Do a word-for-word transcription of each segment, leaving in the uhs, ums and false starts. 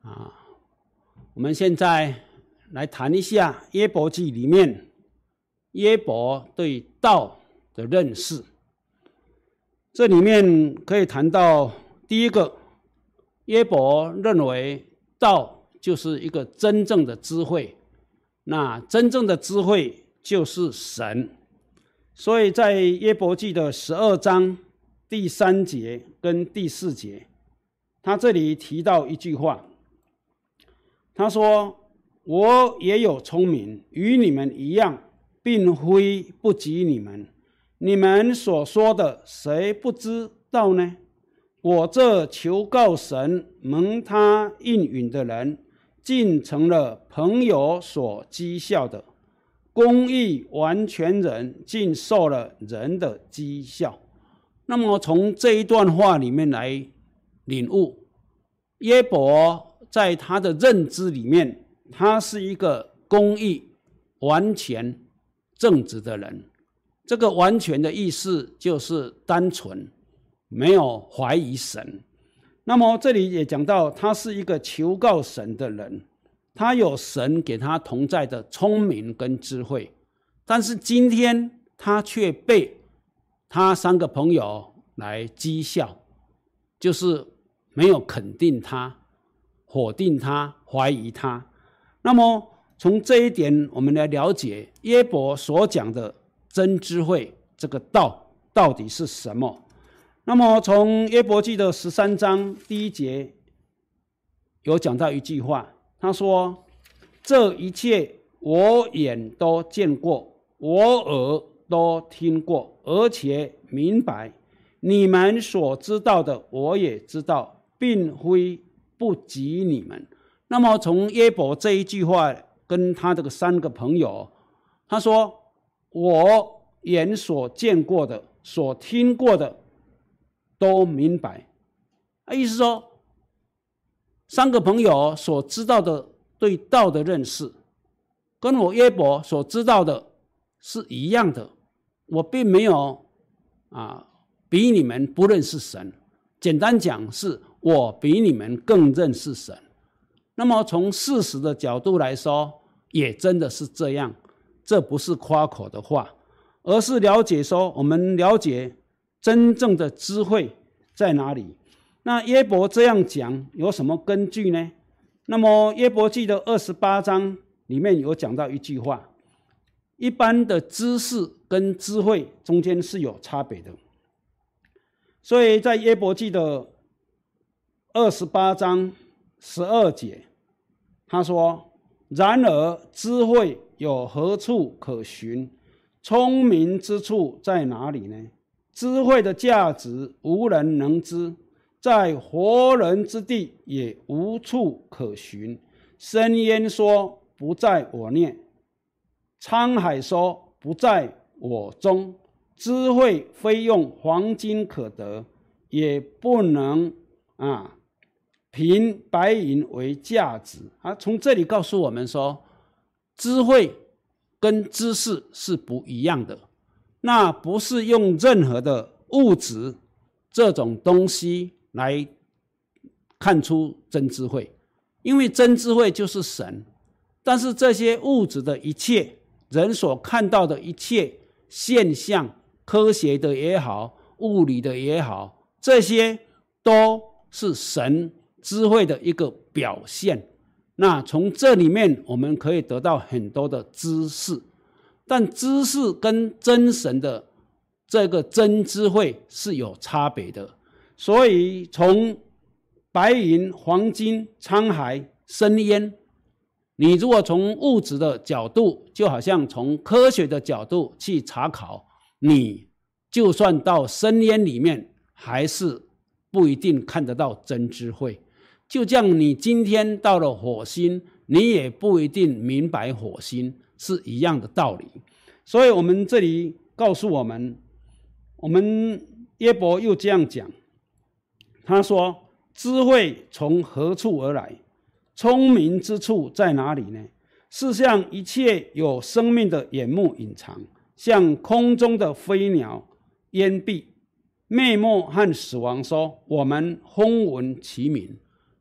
啊。我们现在来谈一下约伯记里面约伯对道的认识。这里面可以谈到第一个，约伯认为道就是一个真正的智慧，那真正的智慧就是神。所以在约伯记的十二章第三节跟第四节，他这里提到一句话，他说：我也有聪明，与你们一样，并非不及你们。你们所说的，谁不知道呢？我这求告神蒙他应允的人，竟成了朋友所讥笑的；公义完全人，竟受了人的讥笑。那么从这一段话里面来领悟，约伯在他的认知里面，他是一个公义、完全、正直的人。这个完全的意思就是单纯，没有怀疑神。那么这里也讲到，他是一个求告神的人，他有神给他同在的聪明跟智慧，但是今天他却被他三个朋友来讥笑，就是没有肯定他，否定他，怀疑他。那么从这一点我们来了解约伯所讲的真智慧这个道到底是什么。那么从约伯记的十三章第一节有讲到一句话，他说：这一切我眼都见过，我耳都听过，而且明白，你们所知道的我也知道，并非不及你们。那么从约伯这一句话跟他这个三个朋友，他说：我眼所见过的，所听过的都明白。意思说，三个朋友所知道的对道的认识，跟我约伯所知道的是一样的。我并没有啊比你们不认识神，简单讲是我比你们更认识神。那么从事实的角度来说，也真的是这样。这不是夸口的话，而是了解说，我们了解真正的智慧在哪里。那约伯这样讲有什么根据呢？那么约伯记的二十八章里面有讲到一句话，一般的知识跟智慧中间是有差别的。所以在约伯记的二十八章十二节，他说：然而智慧有何处可寻？聪明之处在哪里呢？智慧的价值无人能知，在活人之地也无处可寻。深渊说不在我内，沧海说不在我中。智慧非用黄金可得，也不能啊凭白银为价值啊。从这里告诉我们说，智慧跟知识是不一样的。那不是用任何的物质这种东西来看出真智慧，因为真智慧就是神。但是这些物质的一切，人所看到的一切现象，科学的也好，物理的也好，这些都是神智慧的一个表现。那从这里面我们可以得到很多的知识，但知识跟真神的这个真智慧是有差别的。所以从白银、黄金、沧海、深渊，你如果从物质的角度，就好像从科学的角度去查考，你就算到深渊里面，还是不一定看得到真智慧。就像你今天到了火星，你也不一定明白火星，是一样的道理。所以我们这里告诉我们，我们约伯又这样讲，他说：智慧从何处而来？聪明之处在哪里呢？是向一切有生命的眼目隐藏，像空中的飞鸟烟蔽。灭没和死亡说：我们风闻其名。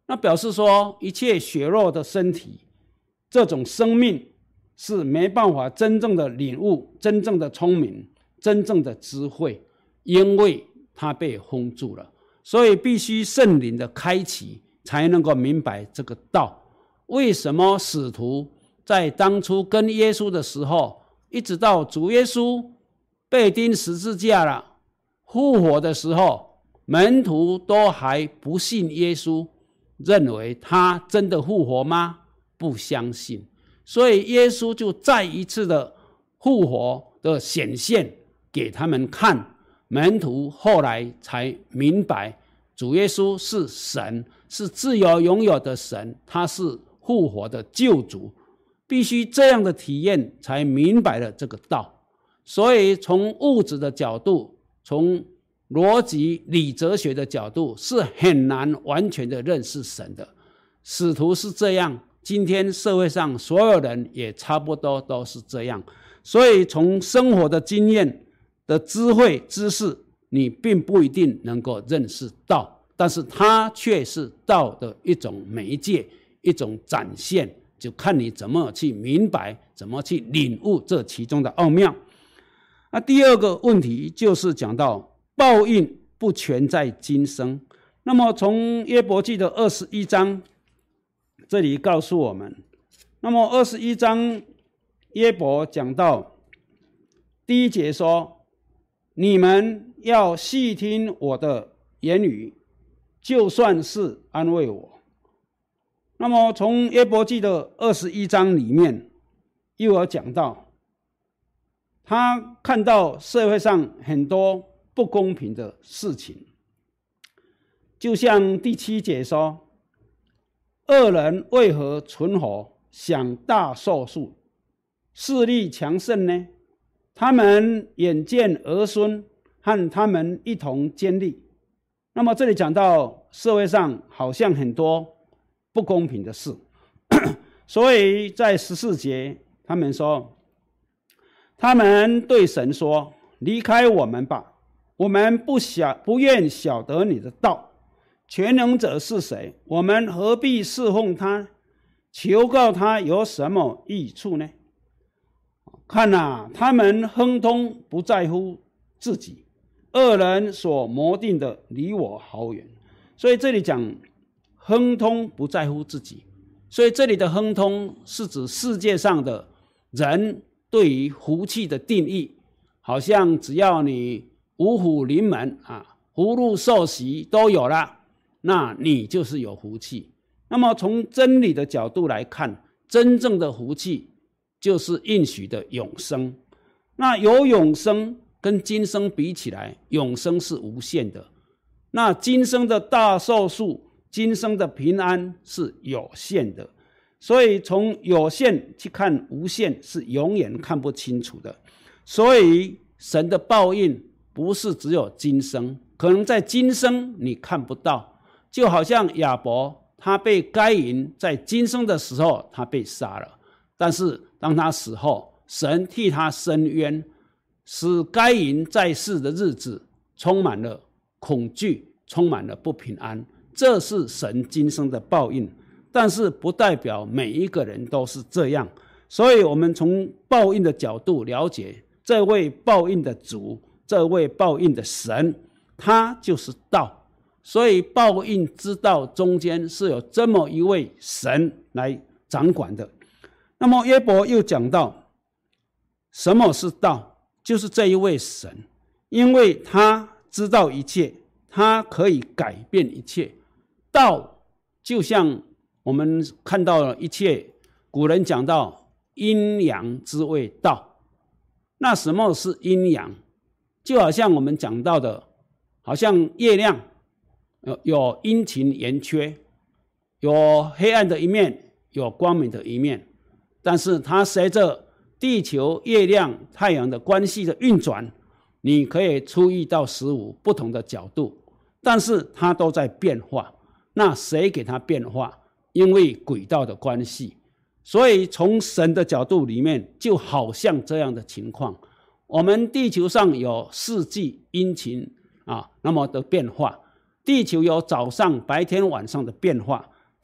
那表示说一切血肉的身体，这种生命是没办法真正的领悟、真正的聪明、真正的智慧，因为它被封住了。所以必须圣灵的开启，才能够明白这个道。为什么使徒在当初跟耶稣的时候，一直到主耶稣被钉十字架了、复活的时候，门徒都还不信耶稣，认为他真的复活吗？不相信。所以耶稣就再一次的复活的显现给他们看，门徒后来才明白主耶稣是神，是自由拥有的神，他是复活的救主，必须这样的体验才明白了这个道。所以从物质的角度，从逻辑理哲学的角度，是很难完全的认识神的。使徒是这样，今天社会上所有人也差不多都是这样。所以从生活的经验的智慧知识，你并不一定能够认识道，但是它却是道的一种媒介，一种展现，就看你怎么去明白，怎么去领悟这其中的奥妙。那第二个问题就是讲到报应不全在今生。那么从约伯记的二十一章这里告诉我们，那么二十一章约伯讲到第一节说，你们要细听我的言语，就算是安慰我。那么从约伯记的二十一章里面又有讲到，他看到社会上很多不公平的事情，就像第七节说，恶人为何存活，享大寿数，势力强盛呢？他们眼见儿孙和他们一同坚立。那么这里讲到社会上好像很多不公平的事所以在十四节他们说，他们对神说，离开我们吧，我们不晓不愿晓得你的道。全能者是谁？我们何必侍奉他？求告他有什么益处呢？看啊，他们亨通不在乎自己，恶人所谋定的离我好远。所以这里讲亨通不在乎自己，所以这里的亨通是指世界上的人对于福气的定义，好像只要你五虎临门啊，福禄寿喜都有了，那你就是有福气。那么从真理的角度来看，真正的福气就是应许的永生。那有永生跟今生比起来，永生是无限的，那今生的大寿数，今生的平安是有限的。所以从有限去看无限，是永远看不清楚的。所以神的报应不是只有今生，可能在今生你看不到，就好像亚伯他被该隐在今生的时候他被杀了，但是当他死后，神替他伸冤，使该隐在世的日子充满了恐惧，充满了不平安。这是神今生的报应，但是不代表每一个人都是这样。所以我们从报应的角度了解，这位报应的主，这位报应的神，他就是道。所以报应之道中间是有这么一位神来掌管的。那么约伯又讲到，什么是道？就是这一位神，因为他知道一切，他可以改变一切。道就像我们看到了一切，古人讲到阴阳之谓道。那什么是阴阳？就好像我们讲到的，好像月亮有阴晴圆缺，有黑暗的一面，有光明的一面，但是它随着地球、月亮、太阳的关系的运转，你可以初一到十五不同的角度，但是它都在变化。那谁给它变化？因为轨道的关系。所以从神的角度里面，就好像这样的情况。我们地球上有四季阴晴啊，那么的变化，地球有早上、白天、晚上的变化，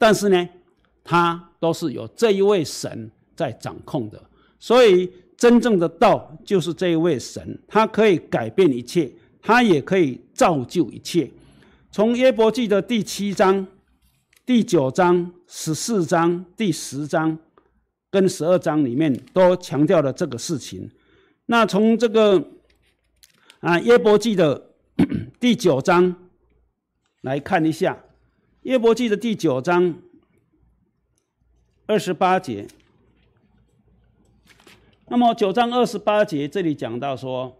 但是呢，它都是有这一位神在掌控的。所以真正的道就是这一位神，他可以改变一切，他也可以造就一切。从约伯记的第七章、第九章、十四章、第十章跟十二章里面都强调了这个事情。那从这个啊约伯记的第九章来看一下，约伯记的第九章二十八节。那么九章二十八节这里讲到说，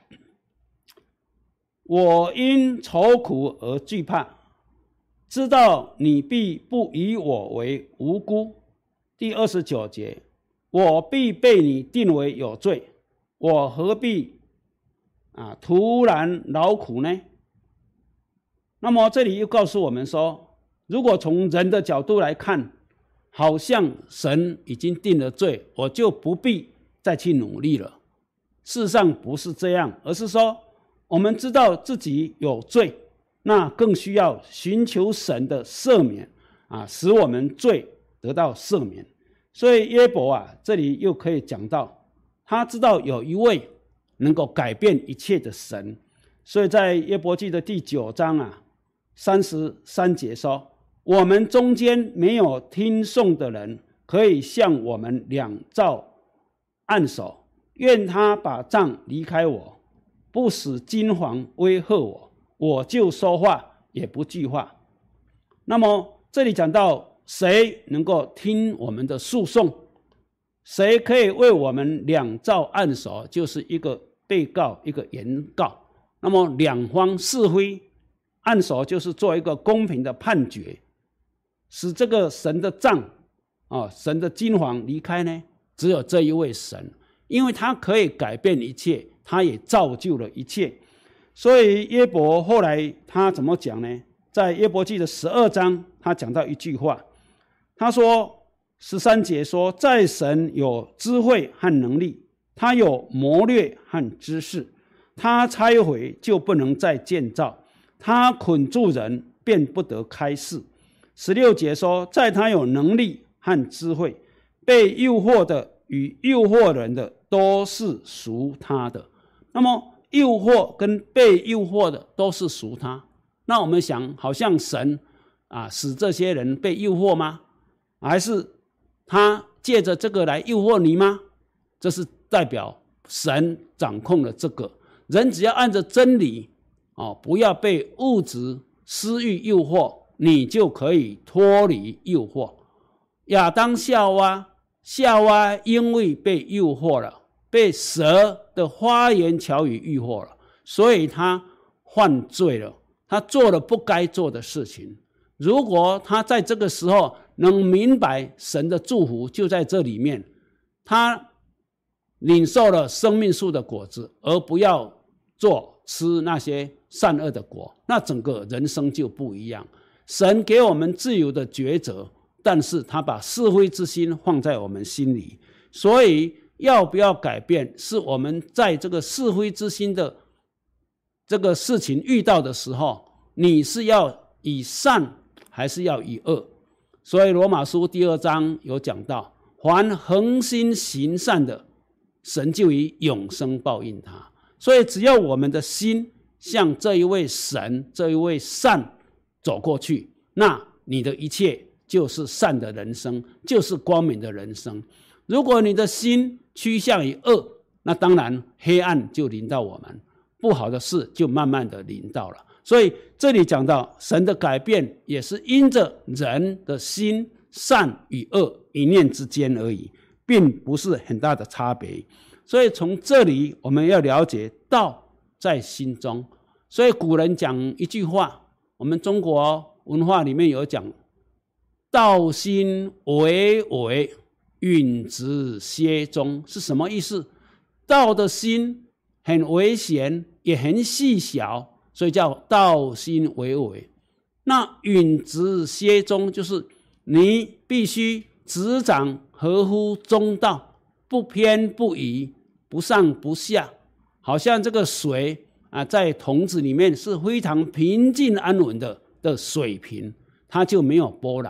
我因愁苦而惧怕，知道你必不以我为无辜。第二十九节，我必被你定为有罪，我何必啊突然劳苦呢？那么这里又告诉我们说，如果从人的角度来看，好像神已经定了罪，我就不必再去努力了。事实上不是这样，而是说我们知道自己有罪，那更需要寻求神的赦免啊，使我们罪得到赦免。所以约伯啊，这里又可以讲到，他知道有一位能够改变一切的神。所以在约伯记的第九章啊三十三节说，我们中间没有听讼的人，可以向我们两造按手，愿他把杖离开我，不使金黄威吓我，我就说话也不惧话。那么这里讲到谁能够听我们的诉讼，谁可以为我们两造按手，就是一个被告一个原告，那么两方是非，按手就是做一个公平的判决，使这个神的杖啊，神的金黄离开呢，只有这一位神，因为他可以改变一切，他也造就了一切。所以约伯后来他怎么讲呢？在约伯记的十二章，他讲到一句话，他说十三节说，在神有智慧和能力，他有谋略和知识，他拆毁就不能再建造，他捆住人便不得开释。十六节说，在他有能力和智慧，被诱惑的与诱惑人的都是属他的。那么诱惑跟被诱惑的都是属他，那我们想，好像神啊使这些人被诱惑吗？还是他借着这个来诱惑你吗？这是代表神掌控了这个人，只要按着真理哦，不要被物质私欲诱惑，你就可以脱离诱惑。亚当夏娃，夏娃因为被诱惑了，被蛇的花言巧语诱惑了，所以他犯罪了，他做了不该做的事情。如果他在这个时候能明白神的祝福就在这里面，他领受了生命树的果子，而不要做吃那些善恶的果，那整个人生就不一样。神给我们自由的抉择，但是他把是非之心放在我们心里，所以要不要改变，是我们在这个是非之心的这个事情遇到的时候，你是要以善还是要以恶？所以罗马书第二章有讲到，凡恒心行善的，神就以永生报应他。所以只要我们的心向这一位神，这一位善走过去，那你的一切就是善的人生，就是光明的人生。如果你的心趋向于恶，那当然黑暗就临到我们，不好的事就慢慢的临到了。所以这里讲到神的改变也是因着人的心善与恶一念之间而已，并不是很大的差别。所以从这里我们要了解道在心中。所以古人讲一句话，我们中国文化里面有讲，道心巍巍，允直歇中，是什么意思？道的心很微闲，也很细小，所以叫道心巍巍。那允直歇中，就是你必须执掌合乎中道，不偏不倚，不上不下，好像这个水啊，在桶子里面是非常平静安稳的的水平，它就没有波澜，它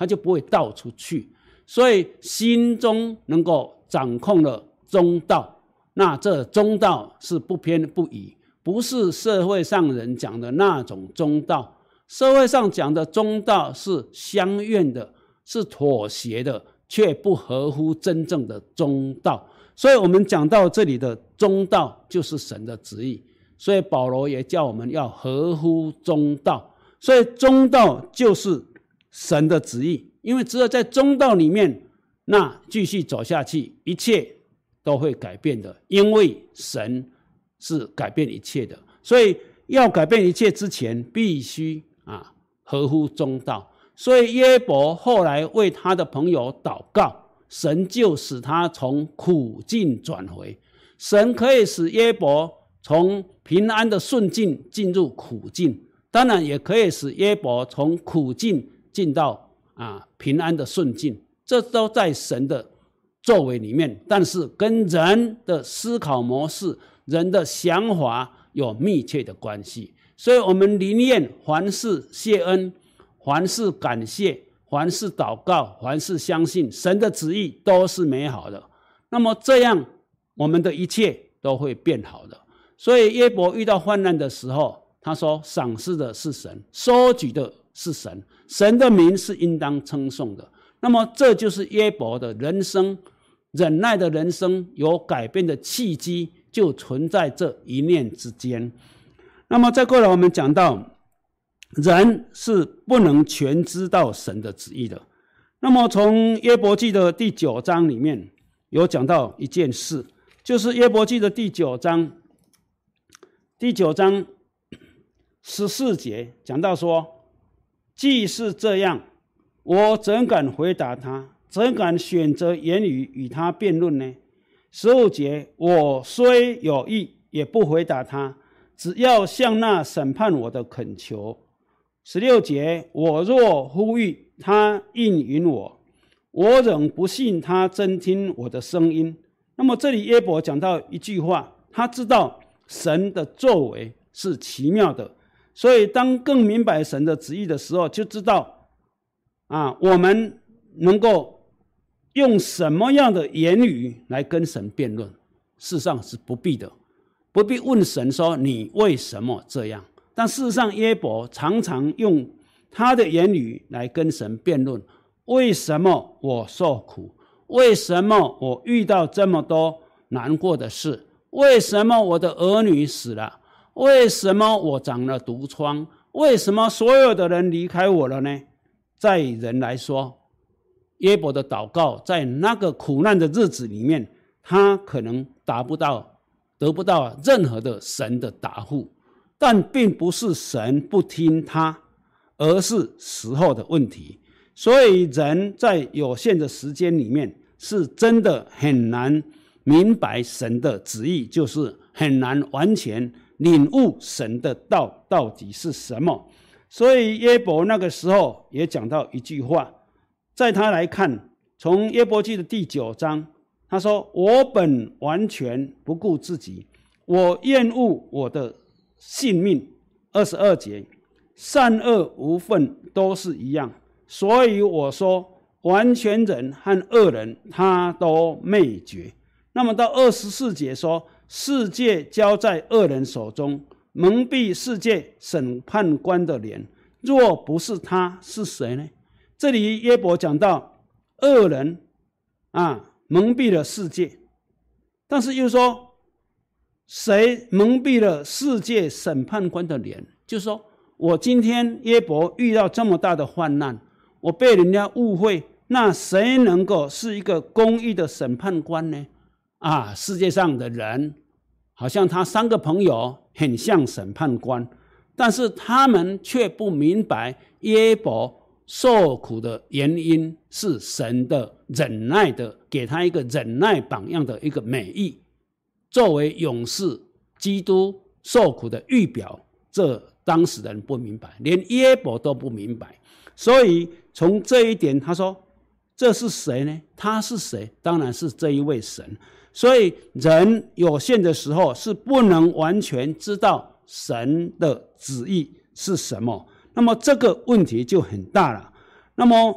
他就不会到处去。所以心中能够掌控了中道，那这中道是不偏不倚，不是社会上人讲的那种中道。社会上讲的中道是相愿的，是妥协的，却不合乎真正的中道。所以我们讲到这里的中道就是神的旨意，所以保罗也叫我们要合乎中道。所以中道就是神的旨意，因为只有在中道里面，那继续走下去，一切都会改变的，因为神是改变一切的。所以要改变一切之前，必须啊合乎中道。所以约伯后来为他的朋友祷告，神就使他从苦境转回。神可以使约伯从平安的顺境进入苦境，当然也可以使约伯从苦境进到啊平安的顺境，这都在神的作为里面，但是跟人的思考模式、人的想法有密切的关系。所以我们宁愿凡事谢恩，凡事感谢，凡事祷告，凡事相信神的旨意都是美好的，那么这样我们的一切都会变好的。所以约伯遇到患难的时候，他说赏赐的是神，收举的是神，神的名是应当称颂的。那么这就是约伯的人生，忍耐的人生有改变的契机，就存在这一念之间。那么再过来我们讲到人是不能全知道神的旨意的。那么从约伯记的第九章里面有讲到一件事，就是约伯记的第九章第九章十四节讲到说，既是这样，我怎敢回答他？怎敢选择言语与他辩论呢？十五节，我虽有意，也不回答他，只要向那审判我的恳求。十六节，我若呼吁，他应允我，我仍不信他真听我的声音。那么这里约伯讲到一句话，他知道神的作为是奇妙的，所以当更明白神的旨意的时候，就知道啊，我们能够用什么样的言语来跟神辩论。事实上是不必的，不必问神说你为什么这样。但事实上约伯常常用他的言语来跟神辩论，为什么我受苦？为什么我遇到这么多难过的事？为什么我的儿女死了？为什么我长了毒疮？为什么所有的人离开我了呢？在人来说，约伯的祷告在那个苦难的日子里面，他可能达不到得不到任何的神的答复，但并不是神不听他，而是时候的问题。所以人在有限的时间里面，是真的很难明白神的旨意，就是很难完全领悟神的道到底是什么。所以约伯那个时候也讲到一句话，在他来看，从约伯记的第九章，他说，我本完全不顾自己，我厌恶我的性命。二十二节，善恶无分，都是一样，所以我说完全人和恶人他都灭绝。那么到二十四节说，世界交在恶人手中，蒙蔽世界审判官的脸，若不是他，是谁呢？这里约伯讲到恶人啊蒙蔽了世界，但是又说谁蒙蔽了世界审判官的脸？就是说我今天约伯遇到这么大的患难，我被人家误会，那谁能够是一个公义的审判官呢？啊，世界上的人好像他三个朋友很像审判官，但是他们却不明白约伯受苦的原因是神的忍耐的，给他一个忍耐榜样的一个美意，作为勇士基督受苦的预表，这当时的人不明白，连约伯都不明白。所以从这一点他说，这是谁呢？他是谁？当然是这一位神。所以人有限的时候是不能完全知道神的旨意是什么，那么这个问题就很大了。那么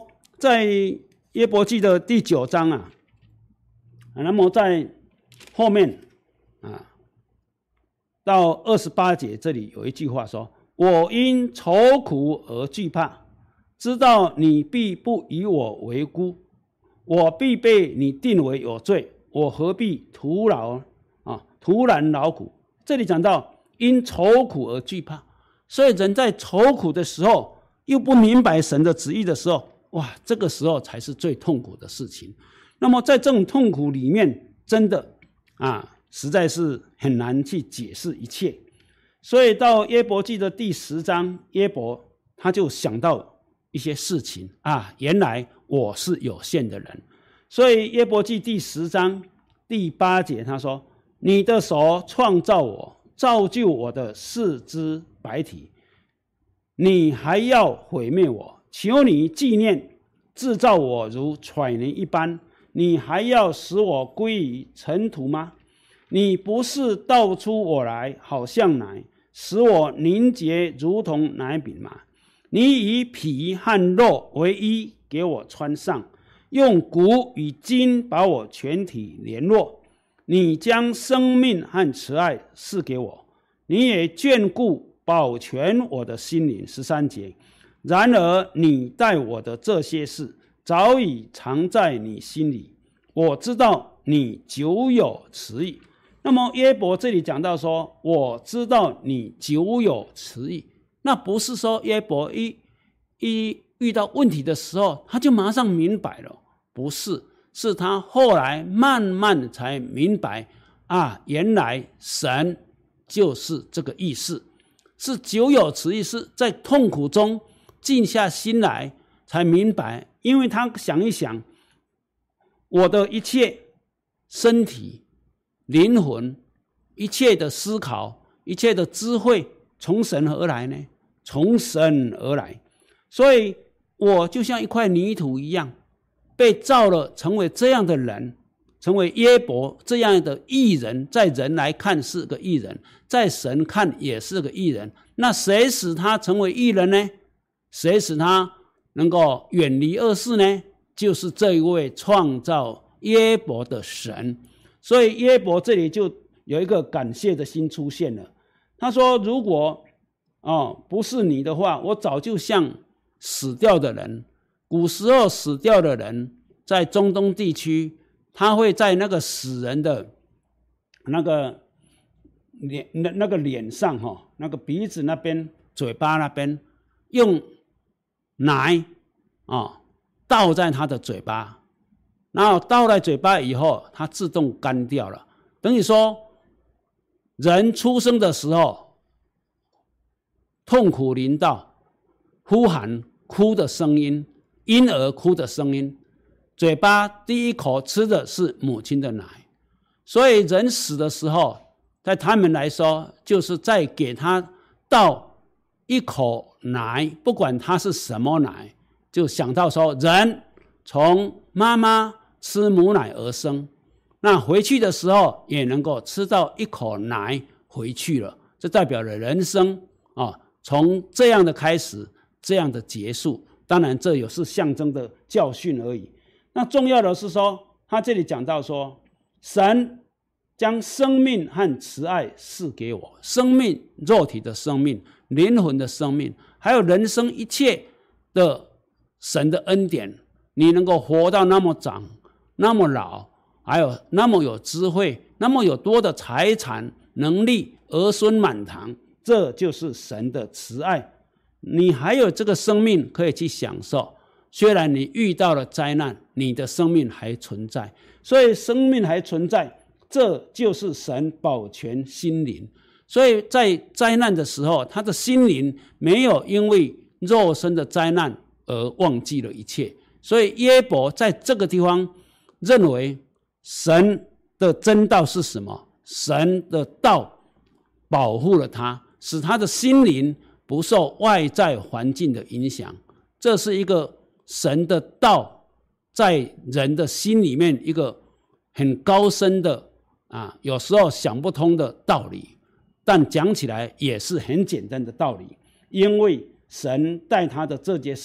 在约伯记的第九章啊，那么在后面啊，到二十八节这里有一句话说：“我因愁苦而惧怕，知道你必不以我为孤，我必被你定为有罪，我何必徒劳啊？徒然劳苦。”这里讲到因愁苦而惧怕，所以人在愁苦的时候，又不明白神的旨意的时候，哇，这个时候才是最痛苦的事情。那么在这种痛苦里面，真的啊，实在是很难去解释一切。所以到约伯记的第十章，约伯他就想到一些事情啊，原来我是有限的人。所以约伯记第十章第八节他说：“你的手创造我，造就我的四肢百体，你还要毁灭我，求你纪念，制造我如豺人一般，你还要使我归于尘土吗？你不是倒出我来，好像奶，使我凝结如同奶饼吗？你以皮和肉为衣给我穿上，用骨与筋把我全体联络。你将生命和慈爱赐给我，你也眷顾保全我的心灵。”十三节，然而你待我的这些事早已藏在你心里，我知道你久有慈意。那么约伯这里讲到说，我知道你久有慈意，那不是说约伯一一遇到问题的时候他就马上明白了，不是，是他后来慢慢才明白啊，原来神就是这个意思，是久有慈意，是在痛苦中静下心来才明白。因为他想一想，我的一切身体、灵魂、一切的思考、一切的智慧从神而来呢？从神而来，所以我就像一块泥土一样，被造了成为这样的人，成为约伯这样的义人。在人来看是个义人，在神看也是个义人。那谁使他成为义人呢？谁使他能够远离恶事呢？就是这一位创造约伯的神。所以约伯这里就有一个感谢的心出现了。他说：“如果哦不是你的话，我早就像死掉的人。古时候死掉的人，在中东地区，他会在那个死人的那个脸那那个脸上哈、哦，那个鼻子那边、嘴巴那边，用奶啊、哦、倒在他的嘴巴，然后倒在嘴巴以后，它自动干掉了。等于说，人出生的时候，痛苦临到，呼喊哭的声音，婴儿哭的声音，嘴巴第一口吃的是母亲的奶。所以人死的时候，在他们来说，就是在给他倒一口奶，不管它是什么奶，就想到说，人从妈妈吃母奶而生，那回去的时候也能够吃到一口奶回去了，这代表了人生啊，从这样的开始，这样的结束。当然这也是象征的教训而已。那重要的是说，他这里讲到说，神将生命和慈爱赐给我，生命，肉体的生命，灵魂的生命，还有人生一切的神的恩典，你能够活到那么长，那么老，还有那么有智慧，那么有多的财产能力，儿孙满堂，这就是神的慈爱。你还有这个生命可以去享受，虽然你遇到了灾难，你的生命还存在。所以生命还存在，这就是神保全心灵。所以在灾难的时候，他的心灵没有因为肉身的灾难而忘记了一切。所以约伯在这个地方认为神的真道是什么？神的道保护了他，使他的心灵不受外在环境的影响。这是一个神的道在人的心里面一个很高深的啊，有时候想不通的道理，但讲起来也是很简单的道理。因为神带他的这件事，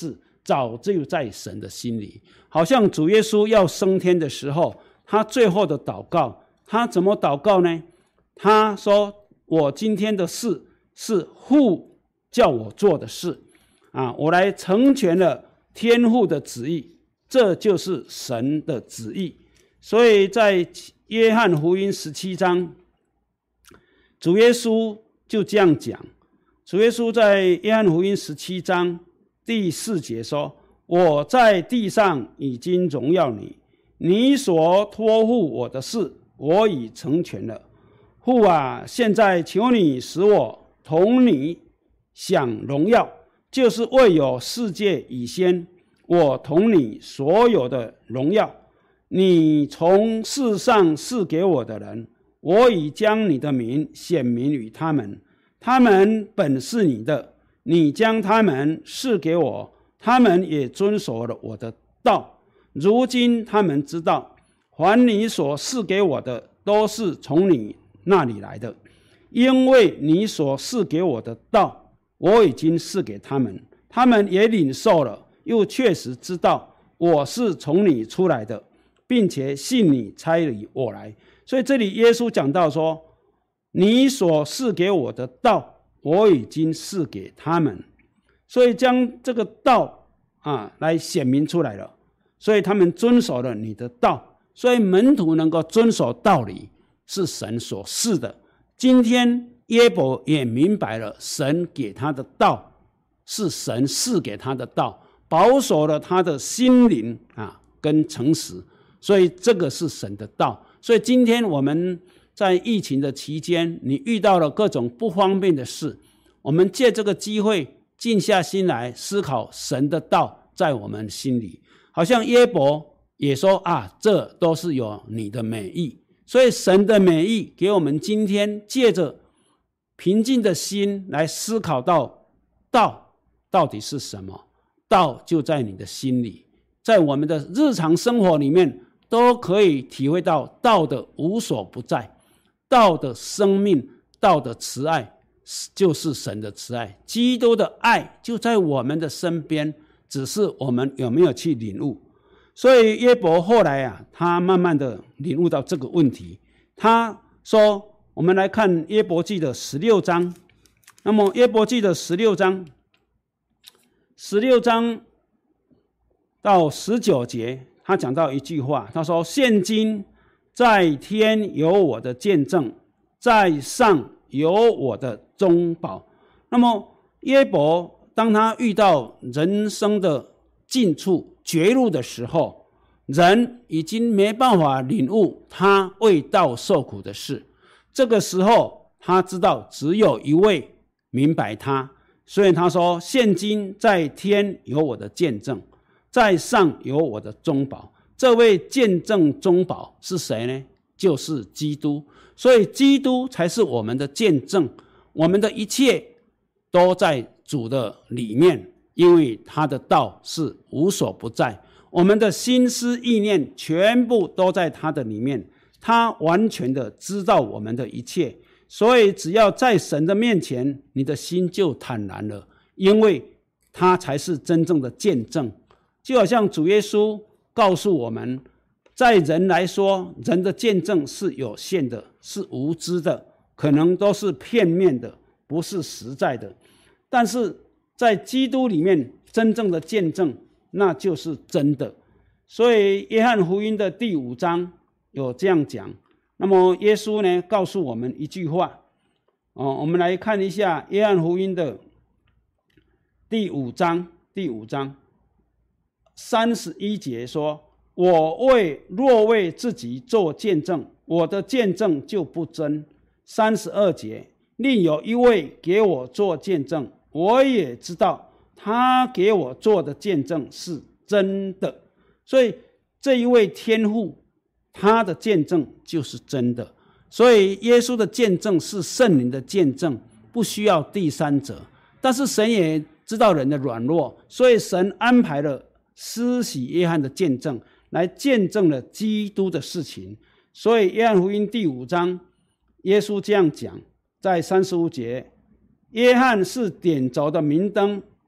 早就在神的心里。好像主耶稣要升天的时候，他最后的祷告，他怎么祷告呢？他说，我今天的事是父叫我做的事啊，我来成全了天父的旨意，这就是神的旨意。所以在约翰福音十七章，主耶稣就这样讲。主耶稣在约翰福音十七章第四节说，我在地上已经荣耀你，你所托付我的事，我已成全了。父啊，现在求你使我同你享荣耀，就是未有世界以先，我同你所有的荣耀。你从世上赐给我的人，我已将你的名显明于他们，他们本是你的，你将他们赐给我，他们也遵守了我的道。如今他们知道，凡你所赐给我的，都是从你那里来的，因为你所赐给我的道，我已经赐给他们，他们也领受了，又确实知道我是从你出来的，并且信你差里我来。所以这里耶稣讲到说，你所赐给我的道，我已经赐给他们，所以将这个道啊来显明出来了，所以他们遵守了你的道。所以门徒能够遵守道理，是神所赐的。今天约伯也明白了，神给他的道是神赐给他的道，保守了他的心灵啊跟诚实，所以这个是神的道。所以今天我们在疫情的期间，你遇到了各种不方便的事，我们借这个机会静下心来思考神的道在我们心里。好像约伯也说啊，这都是有你的美意。所以神的美意给我们今天借着平静的心来思考到道到底是什么。道就在你的心里，在我们的日常生活里面都可以体会到道的无所不在，道的生命，道的慈爱，就是神的慈爱。基督的爱就在我们的身边，只是我们有没有去领悟。所以约伯后来啊，他慢慢的领悟到这个问题。他说，我们来看约伯记的十六章。那么约伯记的十六章十六章到十九节，他讲到一句话，他说，现今在天有我的见证，在上有我的中保。那么约伯当他遇到人生的尽处绝路的时候，人已经没办法领悟他为道受苦的事。这个时候他知道只有一位明白他，所以他说，现今在天有我的见证，在上有我的中保。这位见证中保是谁呢？就是基督。所以基督才是我们的见证，我们的一切都在主的里面，因为他的道是无所不在，我们的心思意念全部都在他的里面，他完全的知道我们的一切。所以只要在神的面前，你的心就坦然了，因为他才是真正的见证。就好像主耶稣告诉我们，在人来说，人的见证是有限的，是无知的，可能都是片面的，不是实在的。但是在基督里面，真正的见证那就是真的。所以约翰福音的第五章有这样讲。那么耶稣呢告诉我们一句话、哦、我们来看一下约翰福音的第五章第五章三十一节说，我为若为自己做见证，我的见证就不真。三十二节，另有一位给我做见证，我也知道他给我做的见证是真的。所以这一位天父，他的见证就是真的。所以耶稣的见证是圣灵的见证，不需要第三者。但是神也知道人的软弱，所以神安排了施洗约翰的见证，来见证了基督的事情。所以约翰福音第五章，耶稣这样讲，在三十五节，约翰是点着的明灯，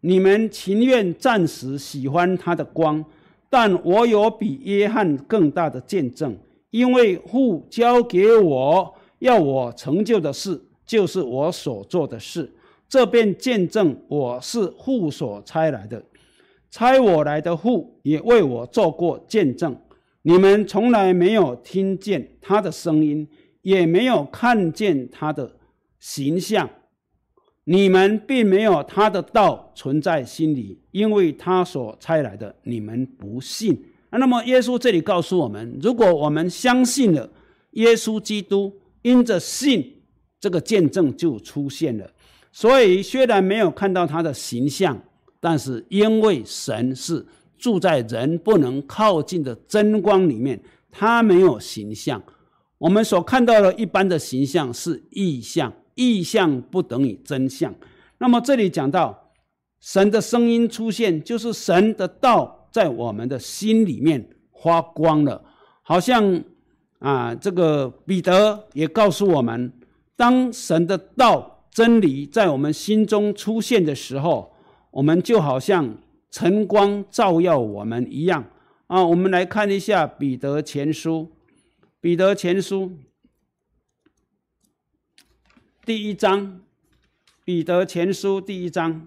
你们情愿暂时喜欢他的光，但我有比约翰更大的见证，因为父交给我要我成就的事，就是我所做的事，这便见证我是父所差来的。差我来的父也为我做过见证。你们从来没有听见他的声音，也没有看见他的形象，你们并没有他的道存在心里，因为他所差来的你们不信。那么耶稣这里告诉我们，如果我们相信了耶稣基督，因着信，这个见证就出现了。所以虽然没有看到他的形象，但是因为神是住在人不能靠近的真光里面，他没有形象。我们所看到的一般的形象是意象，意象不等于真相。那么这里讲到神的声音出现，就是神的道在我们的心里面发光了。好像啊，这个彼得也告诉我们，当神的道真理在我们心中出现的时候，我们就好像晨光照耀我们一样啊。我们来看一下彼得前书，彼得前书第一章，彼得前书第一章，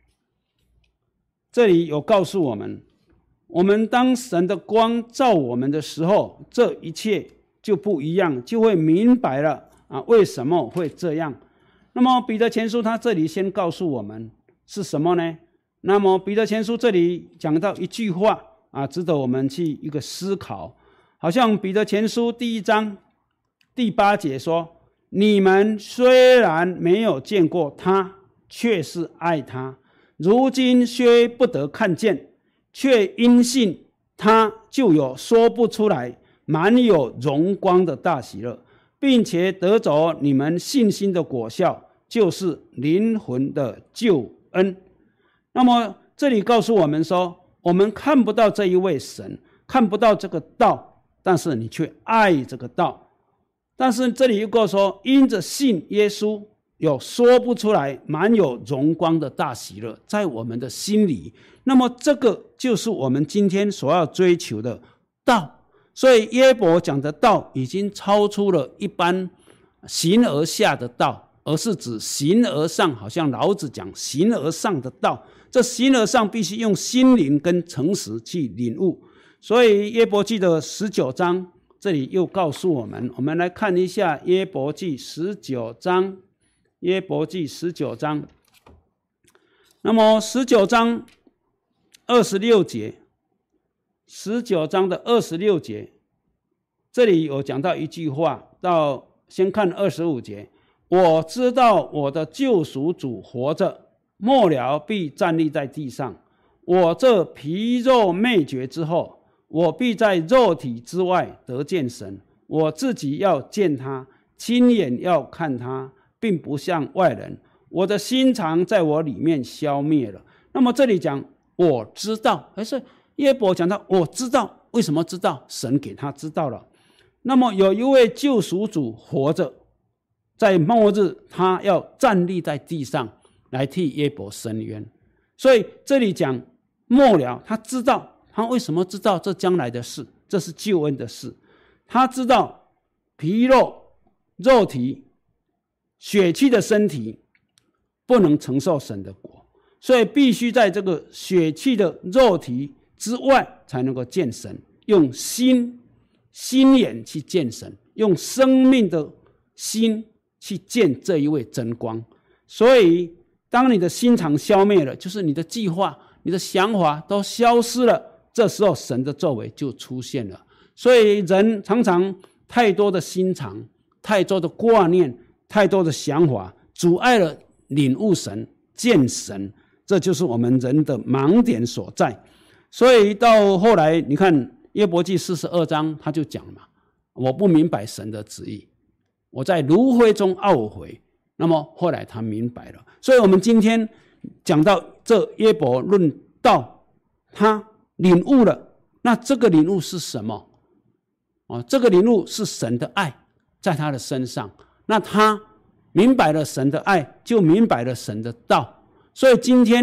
这里有告诉我们，我们当神的光照我们的时候，这一切就不一样，就会明白了啊，为什么会这样。那么彼得前书他这里先告诉我们是什么呢？那么彼得前书这里讲到一句话啊，值得我们去一个思考。好像彼得前书第一章第八节说，你们虽然没有见过他，却是爱他，如今虽不得看见，却因信他就有说不出来满有荣光的大喜乐，并且得着你们信心的果效，就是灵魂的救恩。那么这里告诉我们说，我们看不到这一位神，看不到这个道，但是你却爱这个道。但是这里又告诉说，因着信耶稣，有说不出来满有荣光的大喜乐在我们的心里。那么这个就是我们今天所要追求的道。所以约伯讲的道已经超出了一般形而下的道，而是指形而上，好像老子讲形而上的道。这形而上必须用心灵跟诚实去领悟。所以约伯记的十九章这里又告诉我们，我们来看一下约伯记十九章，约伯记十九章。那么十九章二十六节，十九章的二十六节，这里有讲到一句话，到先看二十五节，我知道我的救赎主活着，末了必站立在地上。我这皮肉灭绝之后，我必在肉体之外得见神。我自己要见他，亲眼要看他，并不像外人。我的心肠在我里面消灭了。那么这里讲我知道，还是约伯讲到我知道，为什么知道？神给他知道了。那么有一位救赎主活着，在末日他要站立在地上来替约伯伸冤。所以这里讲末了，他知道，他为什么知道这将来的事？这是救恩的事。他知道皮肉、肉体、血气的身体不能承受神的国，所以必须在这个血气的肉体之外才能够见神，用心心眼去见神，用生命的心去见这一位真光。所以当你的心肠消灭了，就是你的计划、你的想法都消失了，这时候神的作为就出现了。所以人常常太多的心肠、太多的挂念、太多的想法，阻碍了领悟神、见神，这就是我们人的盲点所在。所以到后来你看约伯记四十二章他就讲嘛，我不明白神的旨意，我在炉灰中懊悔。那么后来他明白了。所以我们今天讲到这约伯论道，他领悟了，那这个领悟是什么？哦，这个领悟是神的爱在他的身上。那他明白了神的爱，就明白了神的道。所以今天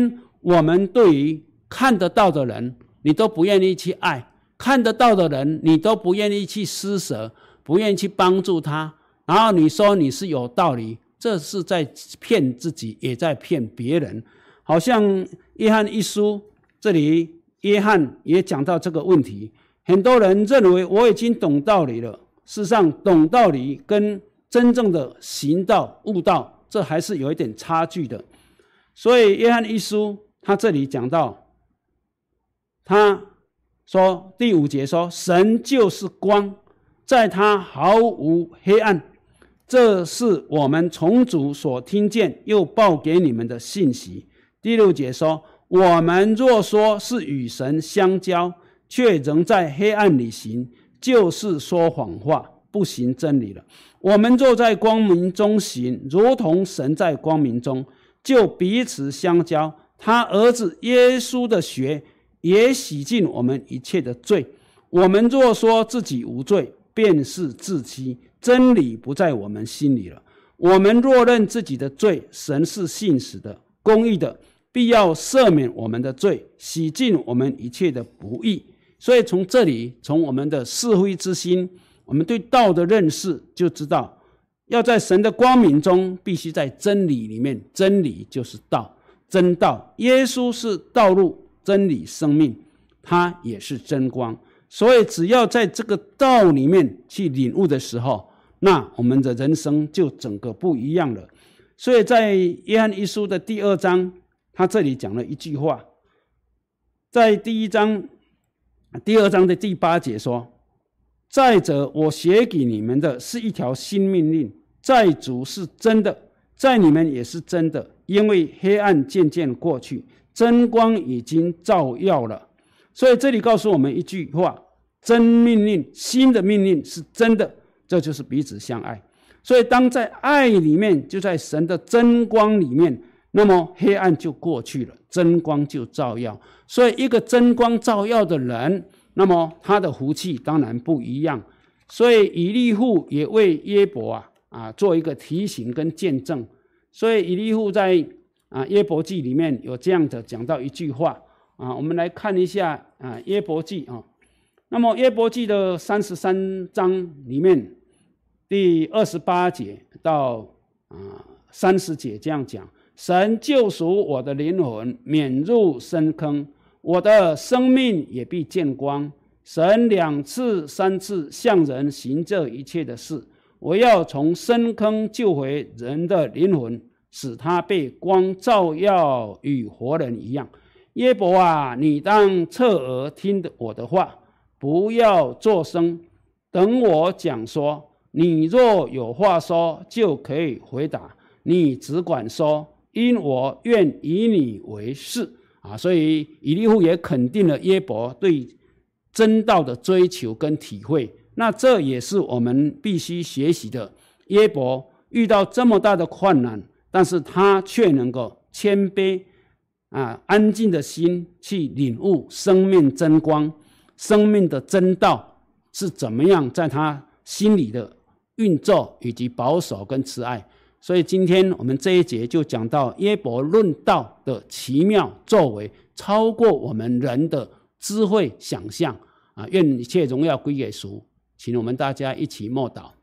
我们对于看得到的人，你都不愿意去爱，看得到的人，你都不愿意去施舍，不愿意去帮助他，然后你说你是有道理，这是在骗自己，也在骗别人。好像约翰一书这里，约翰也讲到这个问题，很多人认为我已经懂道理了，事实上懂道理跟真正的行道悟道，这还是有一点差距的。所以约翰一书他这里讲到，他说第五节说，神就是光，在他毫无黑暗，这是我们从主所听见又报给你们的信息。第六节说，我们若说是与神相交，却仍在黑暗里行，就是说谎话，不行真理了。我们若在光明中行，如同神在光明中，就彼此相交。他儿子耶稣的血也洗净我们一切的罪。我们若说自己无罪，便是自欺，真理不在我们心里了。我们若认自己的罪，神是信实的、公义的，必要赦免我们的罪，洗净我们一切的不义。所以从这里，从我们的是非之心，我们对道的认识，就知道要在神的光明中，必须在真理里面。真理就是道，真道。耶稣是道路、真理、生命，他也是真光。所以只要在这个道里面去领悟的时候，那我们的人生就整个不一样了。所以在约翰一书的第二章，他这里讲了一句话，在第一章第二章的第八节说，再者我写给你们的是一条新命令，在主是真的，在你们也是真的，因为黑暗渐渐过去，真光已经照耀了。所以这里告诉我们一句话，真命令，新的命令是真的，这就是彼此相爱。所以当在爱里面，就在神的真光里面，那么黑暗就过去了，真光就照耀。所以一个真光照耀的人，那么他的福气当然不一样。所以以利户也为约伯啊啊做一个提醒跟见证。所以以利户在啊约伯记里面有这样的讲到一句话啊，我们来看一下啊约伯记啊。那么约伯记的三十三章里面第二十八节到啊三十节这样讲，神救赎我的灵魂，免入深坑，我的生命也必见光。神两次三次向人行这一切的事，我要从深坑救回人的灵魂，使他被光照耀，与活人一样。约伯啊，你当侧耳听我的话，不要作声，等我讲说。你若有话说，就可以回答，你只管说，因我愿以你为是啊。所以以利户也肯定了约伯对真道的追求跟体会，那这也是我们必须学习的。约伯遇到这么大的困难，但是他却能够谦卑啊，安静的心去领悟生命真光，生命的真道是怎么样在他心里的运作以及保守跟慈爱。所以今天我们这一节就讲到约伯论道的奇妙作为，超过我们人的智慧想象啊！愿一切荣耀归给主。请我们大家一起默祷，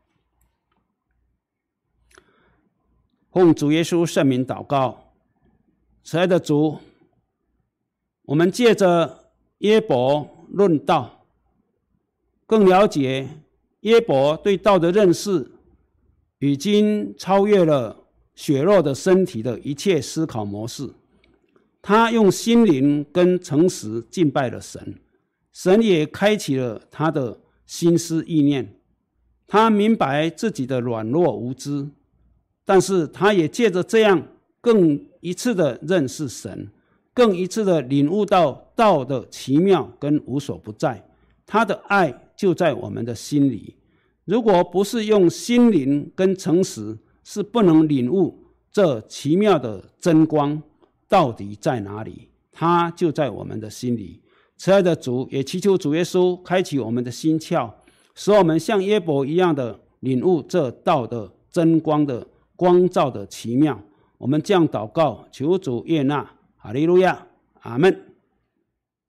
奉主耶稣圣名祷告。慈爱的主，我们借着约伯论道，更了解约伯对道的认识已经超越了血肉的身体的一切思考模式。他用心灵跟诚实敬拜了神，神也开启了他的心思意念。他明白自己的软弱无知，但是他也借着这样更一次的认识神，更一次的领悟到道的奇妙跟无所不在。他的爱就在我们的心里，如果不是用心灵跟诚实，是不能领悟这奇妙的真光到底在哪里。它就在我们的心里。慈爱的主，也祈求主耶稣开启我们的心窍，使我们像约伯一样的领悟这道的真光的光照的奇妙。我们这样祷告，求主悦纳。哈利路亚。 阿们。